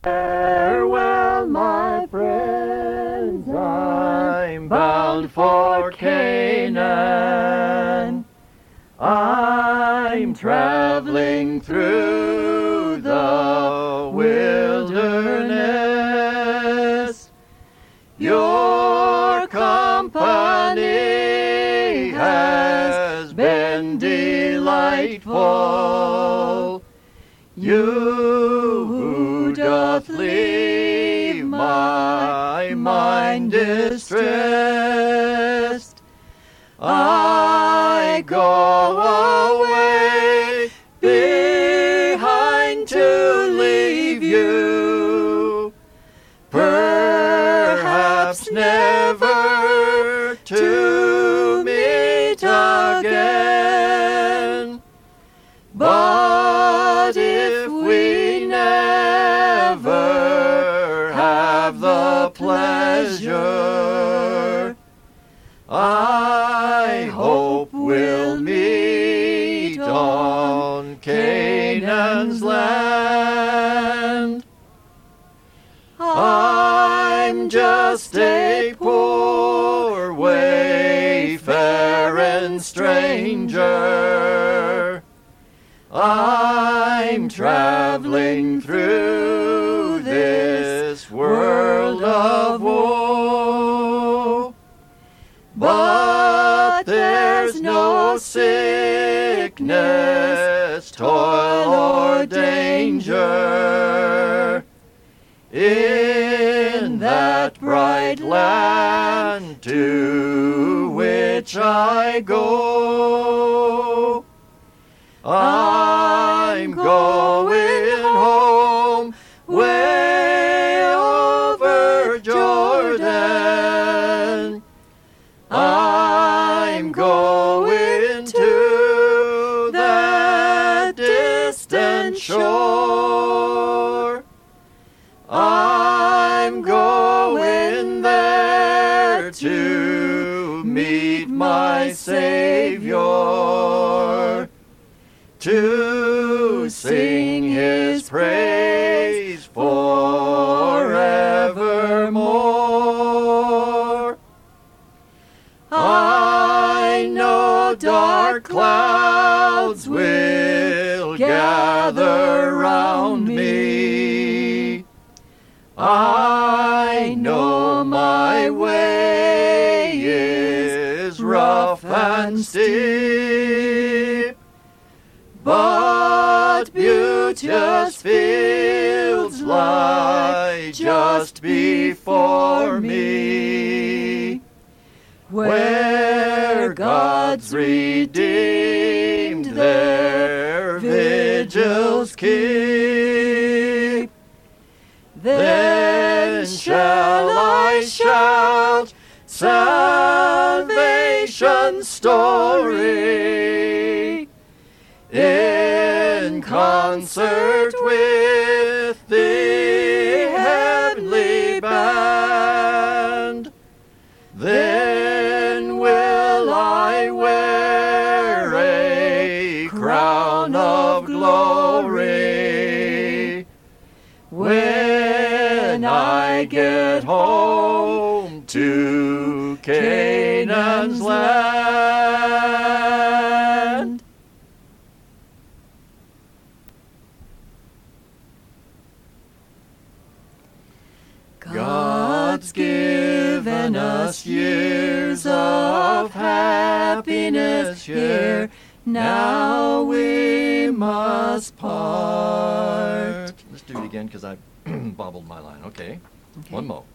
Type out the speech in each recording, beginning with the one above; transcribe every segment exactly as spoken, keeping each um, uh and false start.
Farewell, my friends, I'm bound for Canaan. I'm traveling through the wilderness. Your company has been delightful. You who doth leave my mind distressed, I go away behind to leave you, perhaps never to meet again. But if we never have the pleasure, I hope we'll meet on Canaan's land. I'm just a poor wayfaring stranger. I'm traveling through this world of woe. But there's no sickness, toil, or danger in that bright land to which I go. I'm going home way over Jordan. I'm going to that distant shore. I'm going there to meet my Savior, to sing his praise forevermore. I know dark clouds will gather round me. I know my way is rough and steep, but beauteous fields lie just before me, where God's redeemed their vigils keep. Then shall I shout salvation's story in concert with the heavenly band. Then will I wear a crown of glory when I get home to Canaan's land. God's given us years of happiness here, now we must part. Let's do it again because I bobbled my line. Okay. okay, one more.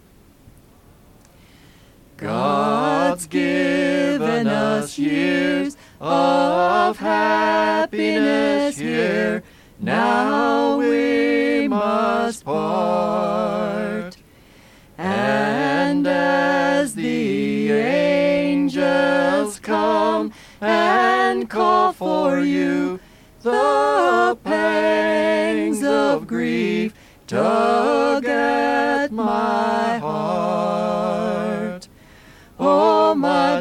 God's given us years of happiness here, now we must part. And as the angels come and call for you, the pangs of grief tug at my heart. Oh, my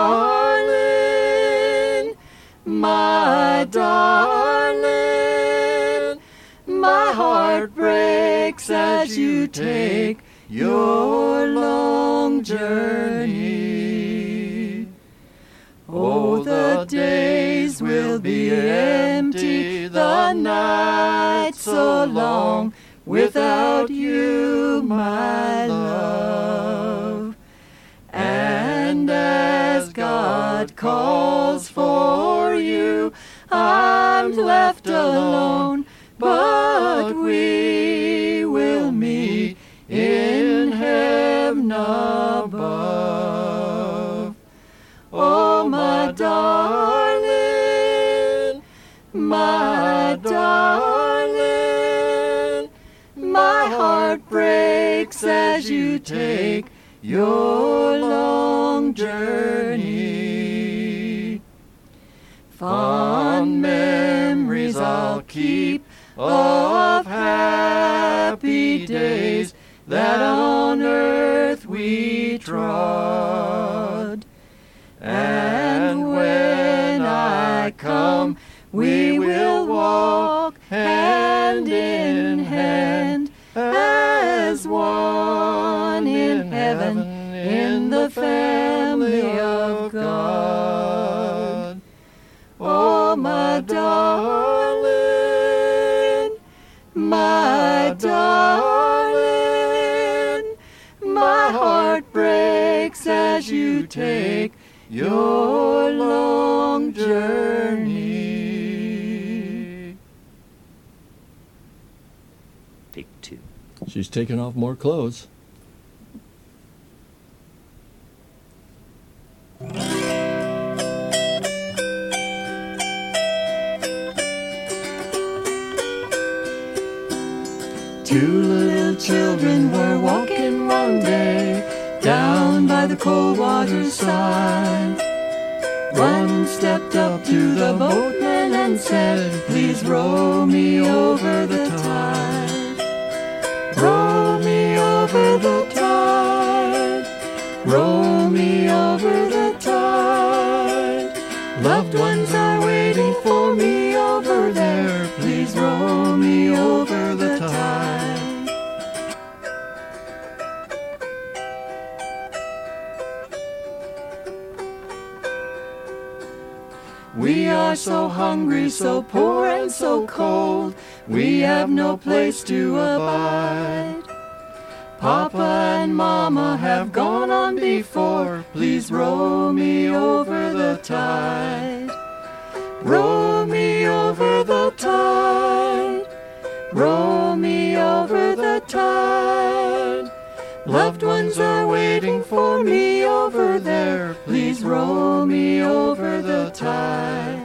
darling, my darling, my heart breaks breaks as you take your long journey. Oh, the days will be empty, the night so long, without you, my love. And as God calls for you, I'm left alone, but we will meet in heaven above. Oh, my darling, my darling, my heart breaks as you take your long journey. Fond memories I'll keep of happy days that on earth we trod. And when I come, we will walk hand in hand as one in heaven, in the family of God. Oh, my darling, my darling, my heart breaks as you take your long journey. Take two. She's taking off more clothes. Two little children were walking one day down by the cold water's side. One stepped up to the boatman and said, "Please row me over the tide. Row me over the tide. Row me over the tide. Loved ones are waiting for me over there. Please row me over the tide." We are so hungry, so poor and so cold, we have no place to abide. Papa and Mama have gone on before, please row me over the tide. Row me over the tide. Row me over the tide. Loved ones are waiting for me over there, please row me over the tide.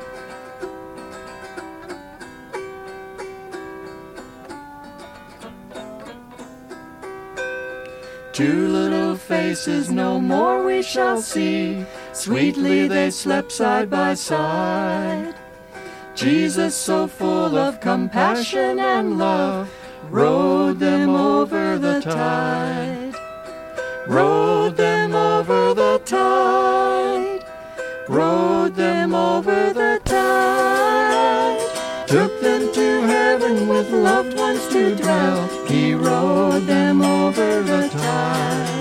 Two little faces no more we shall see, sweetly they slept side by side. Jesus, so full of compassion and love, rowed them over the tide. Rowed them over the tide. Rowed them over the tide. Took them to heaven with loved ones to dwell. He rowed them over the tide.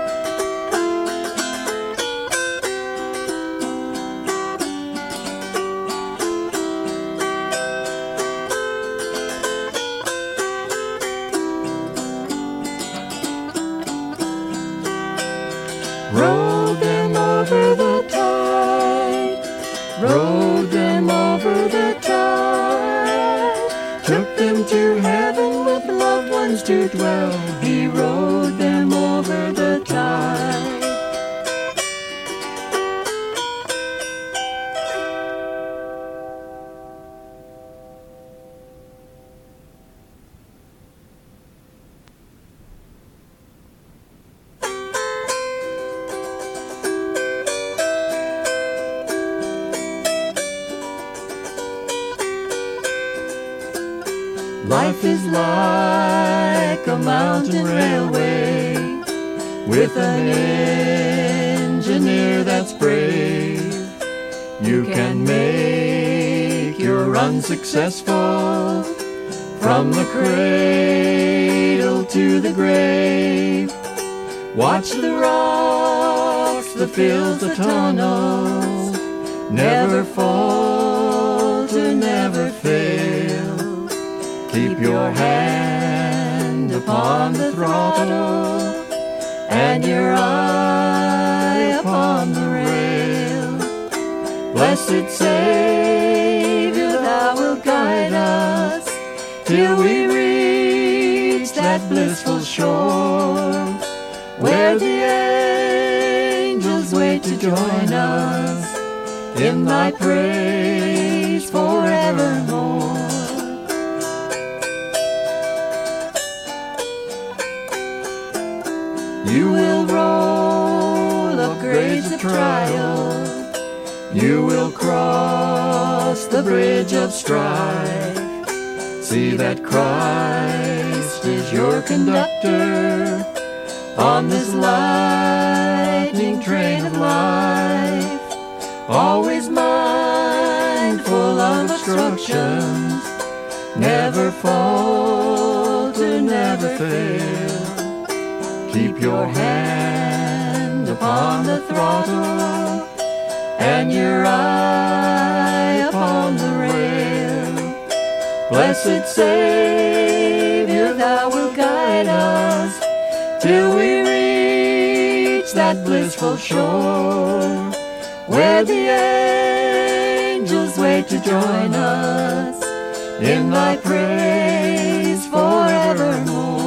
Rowed them over the tide. Rowed them over the tide. Took them to heaven with loved ones to dwell. He rowed them over the tide. Life is like a mountain railway with an engineer that's brave. You can make your run successful from the cradle to the grave. Watch the rocks, the fields, the tunnels, never falter, never fail. Keep your hand upon the throttle and your eye upon the rail. Blessed Savior, thou wilt guide us till we reach that blissful shore, where the angels wait to join us in thy praise forevermore. You will roll up grades of trial, you will cross the bridge of strife. See that Christ is your conductor on this lightning train of life, always mindful of instructions, never falter, never fail. Keep your hand upon the throttle and your eye upon the rail. Blessed Savior, thou wilt guide us till we reach that blissful shore, where the angels wait to join us in thy praise forevermore.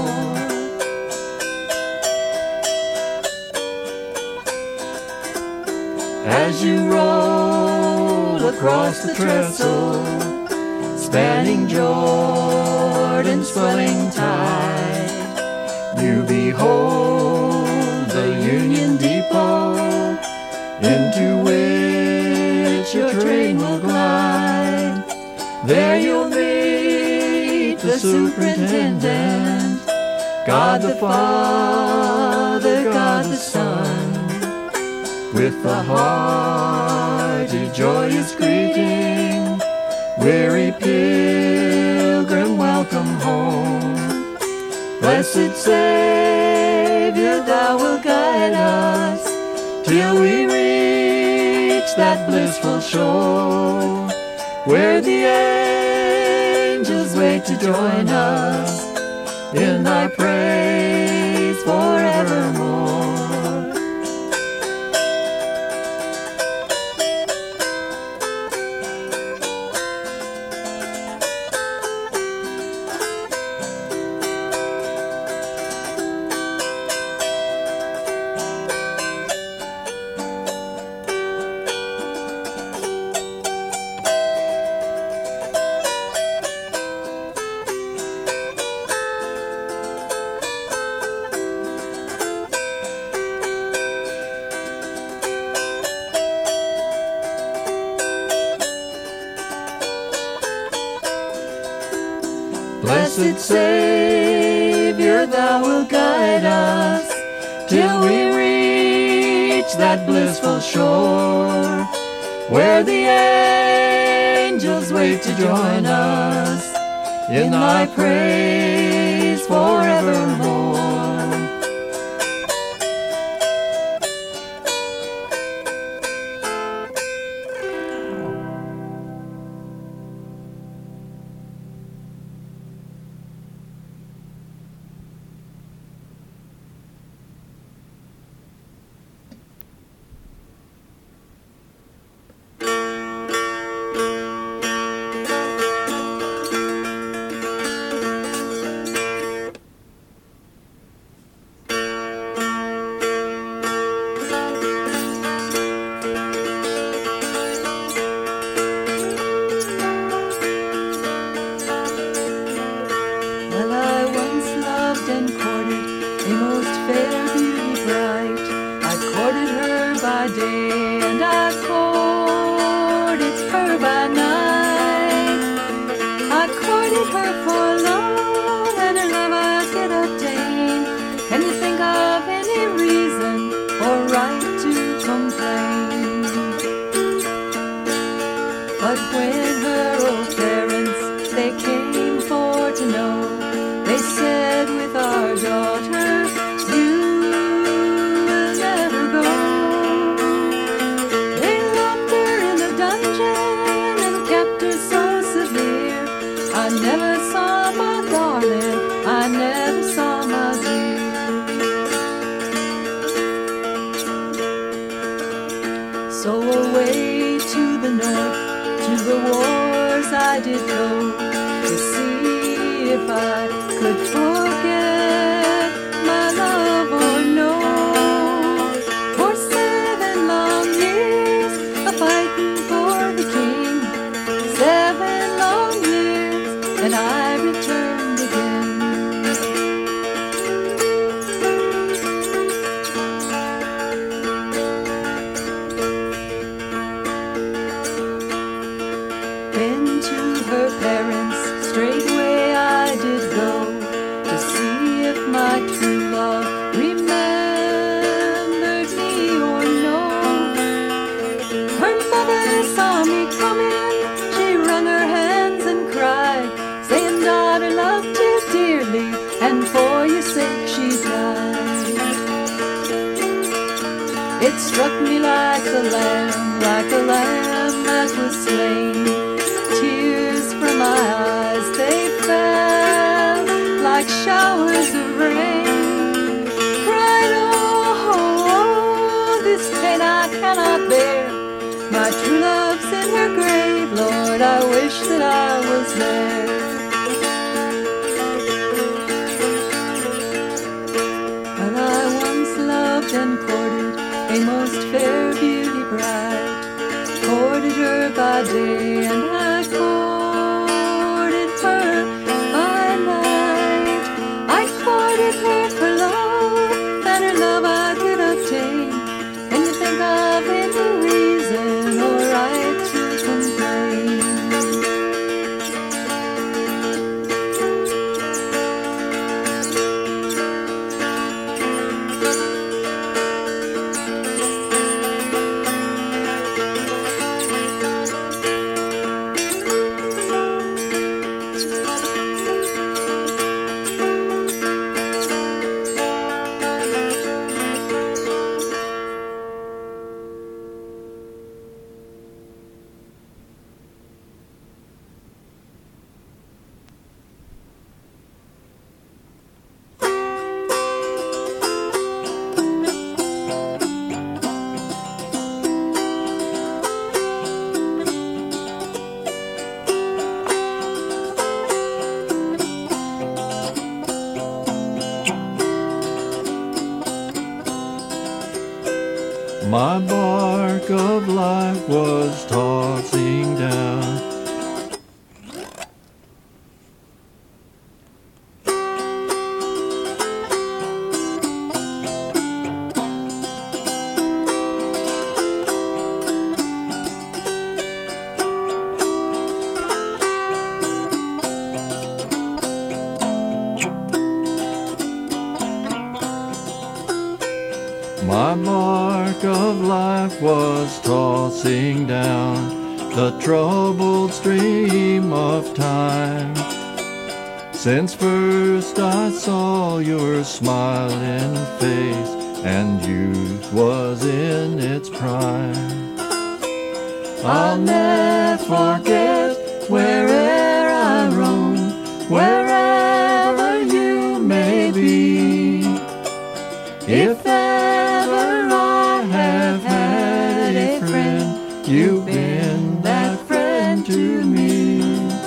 As you roll across the trestle, spanning Jordan's swelling tide, you behold the Union Depot, into which your train will glide. There you'll meet the superintendent, God the Father, God the Son, with the hearty joyous greeting, weary pilgrim, welcome home. Blessed Savior, thou wilt guide us till we reach that blissful shore, where the angels wait to join us in thy praise forevermore. Blessed Savior, thou wilt guide us till we reach that blissful shore, where the angels wait to join us in thy praise forevermore. I did go to see if I could forget my love or no. For seven long years a fighting for the king, seven long years, and I returned again. Into her parents straightway I did go to see if my true love remembered me or no. Her mother saw me coming, she wrung her hands and cried, saying, "Daughter, loved you dearly, and for your sake she died." It struck me like a lamb, like a lamb that was slain. Tears from my eyes, they fell like showers of rain. Cried, oh, oh, oh, this pain I cannot bear. My true love's in her grave, Lord, I wish that I was there. Well, I once loved and courted a most fair beauty bride, courted her by day and I courted her by night. I courted her for love, and her love I could obtain. Can you think of any reason or right to complain? My bark of life was tossing down. My bark of life was tossing down the troubled stream of time. Since first I saw your smiling face and youth was in its prime, I'll never forget where'er I roam, wherever you may be. If you've been that friend to me.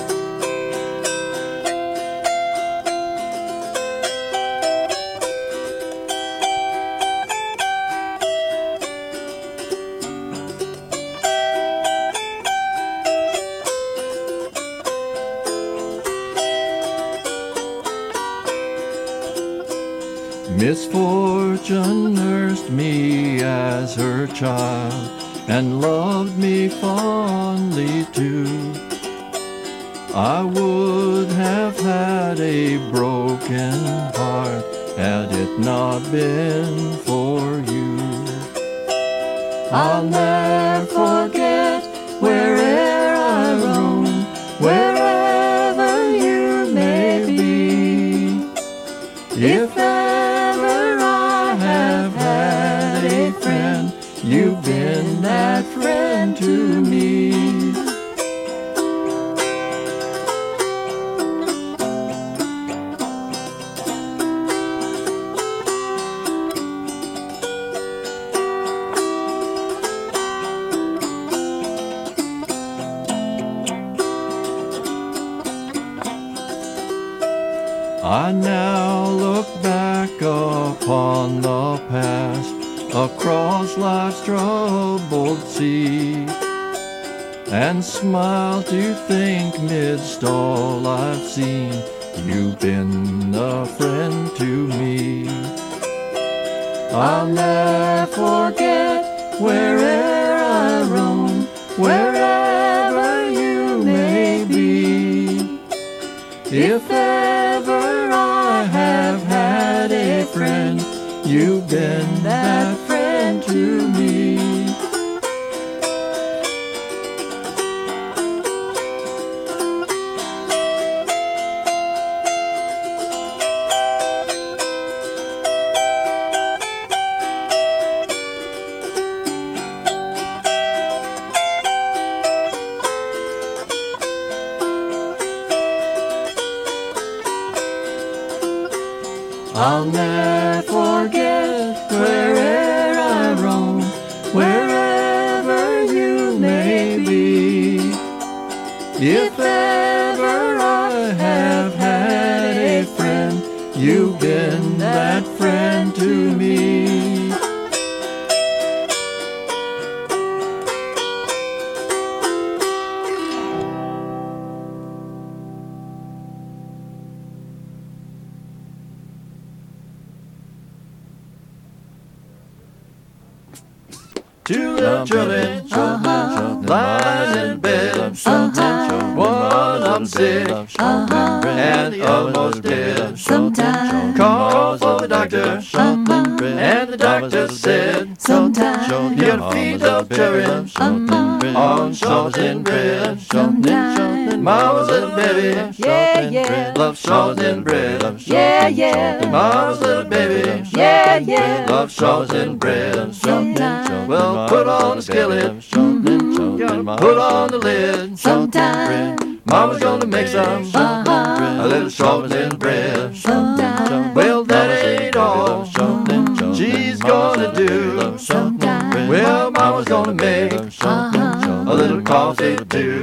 Misfortune nursed me as her child and loved me fondly too. I would have had a broken heart had it not been for you. I'll never forget where'er I roam, wherever you may be. If ever I have had a friend, you've been that friend to me. I now look back upon the past, across life's troubled sea, and smile to think midst all I've seen, you've been a friend to me. I'll never forget where'er I roam, wherever you may be. If ever I have had a friend, you've been that friend to me. I'll never forget where'er I roam, wherever you may be. If ever I have had a friend, you've been that friend to me. Two little children, uh-huh, lying in bed, uh-huh, one of them sick, uh-huh, and the other most dead. sometimes, Called for the doctor, uh-huh, and the doctor said, sometimes, you gotta feed those children uh-huh, on salt and bread. sometimes, Mama's little baby yeah, yeah, loves salt and bread. yeah, yeah, Mama's little baby yeah, yeah, loves salt and bread. sometimes, Well, put on the skillet, mm-hmm, gotta put on the lid. sometimes, Mama's gonna make some, uh-huh, a little salt and bread. sometimes, Well, that ain't all she's gonna do. sometimes, Well, Mama's gonna make uh-huh, a little coffee too.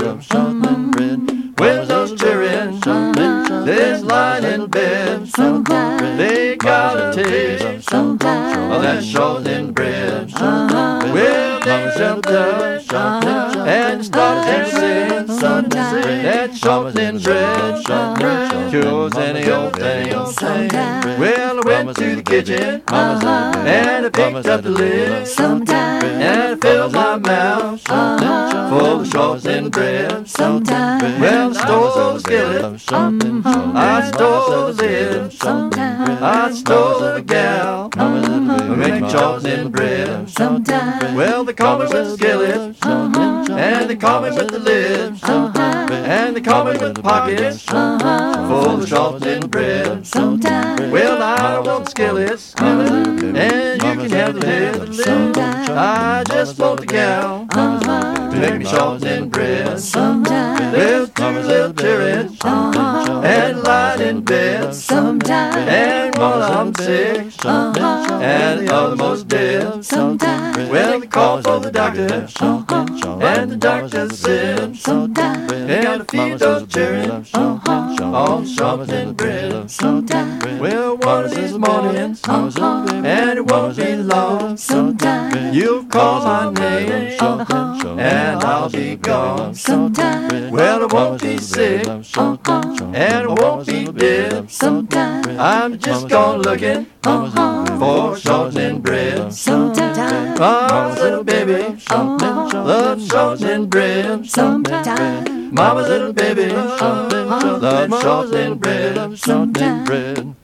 When those children, they's lying in bed, sometimes, they gotta taste sometimes, of that salt and bread. uh-huh, Well, they jumped up uh-huh, and started to sing that salt and bread cures any old thing. sometimes, Well, I went to the kitchen uh-huh, and I picked up the lid sometimes, and I filled my mouth uh-huh, full of salt and bread. sometimes, Well, I stole the skillet, uh-huh, I stole the lid, sometimes, I stole the gal making salt and bread. sometimes, Well, they call me with the skillet, uh-huh, and they call me with the lid, uh-huh, and they call me with the pockets uh-huh, full of salt and bread. sometimes, Well, I want skillets, and you can have the lid. sometimes, I just want the gal uh-huh, to make me salt and bread. sometimes, Well, two little children, uh-huh, and lying in bed, sometimes, and one of them sick, uh-huh, and the other most dead. sometimes, Well, they called for the doctor, uh-huh, and the doctor said, sometimes, you gotta feed those children uh-huh, on salt and bread. sometimes, Well, one of these mornings, uh-huh, and it won't be long, sometimes, you'll call my name, uh-huh, and I'll be gone. sometimes, Well, I won't be sick, uh-huh, and I won't be dead. sometimes, I'm just gone looking uh-huh, for salt and bread. sometimes, Mama's little baby uh-huh, loves salt and bread. sometimes, Mama's little baby loves salt and bread. sometimes.